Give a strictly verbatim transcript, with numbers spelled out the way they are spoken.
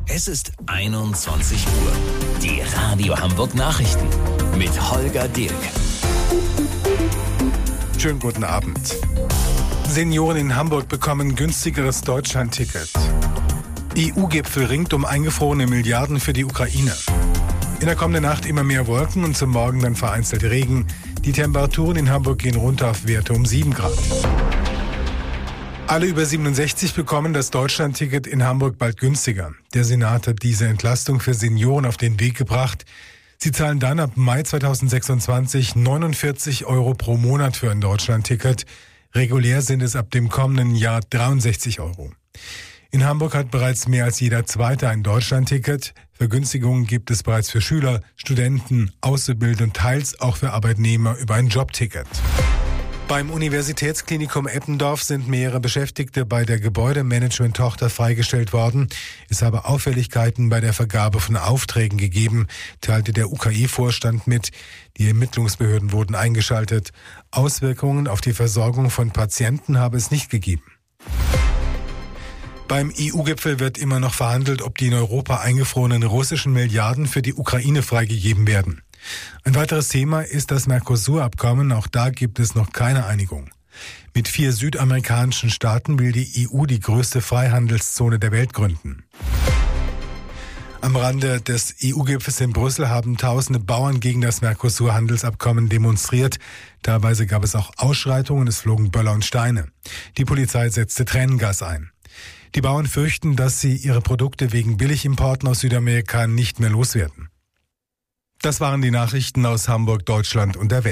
Es ist einundzwanzig Uhr. Die Radio Hamburg Nachrichten mit Holger Dirk. Schönen guten Abend. Senioren in Hamburg bekommen günstigeres Deutschlandticket. E U-Gipfel ringt um eingefrorene Milliarden für die Ukraine. In der kommenden Nacht immer mehr Wolken und zum Morgen dann vereinzelt Regen. Die Temperaturen in Hamburg gehen runter auf Werte um sieben Grad. Alle über siebenundsechzig bekommen das Deutschlandticket in Hamburg bald günstiger. Der Senat hat diese Entlastung für Senioren auf den Weg gebracht. Sie zahlen dann ab Mai zweitausendsechsundzwanzig neunundvierzig Euro pro Monat für ein Deutschlandticket. Regulär sind es ab dem kommenden Jahr dreiundsechzig Euro. In Hamburg hat bereits mehr als jeder Zweite ein Deutschlandticket. Vergünstigungen gibt es bereits für Schüler, Studenten, Auszubildende und teils auch für Arbeitnehmer über ein Jobticket. Beim Universitätsklinikum Eppendorf sind mehrere Beschäftigte bei der Gebäudemanagement-Tochter freigestellt worden. Es habe Auffälligkeiten bei der Vergabe von Aufträgen gegeben, teilte der U K E-Vorstand mit. Die Ermittlungsbehörden wurden eingeschaltet. Auswirkungen auf die Versorgung von Patienten habe es nicht gegeben. Beim E U-Gipfel wird immer noch verhandelt, ob die in Europa eingefrorenen russischen Milliarden für die Ukraine freigegeben werden. Ein weiteres Thema ist das Mercosur-Abkommen. Auch da gibt es noch keine Einigung. Mit vier südamerikanischen Staaten will die E U die größte Freihandelszone der Welt gründen. Am Rande des E U-Gipfels in Brüssel haben tausende Bauern gegen das Mercosur-Handelsabkommen demonstriert. Teilweise gab es auch Ausschreitungen, es flogen Böller und Steine. Die Polizei setzte Tränengas ein. Die Bauern fürchten, dass sie ihre Produkte wegen Billigimporten aus Südamerika nicht mehr loswerden. Das waren die Nachrichten aus Hamburg, Deutschland und der Welt.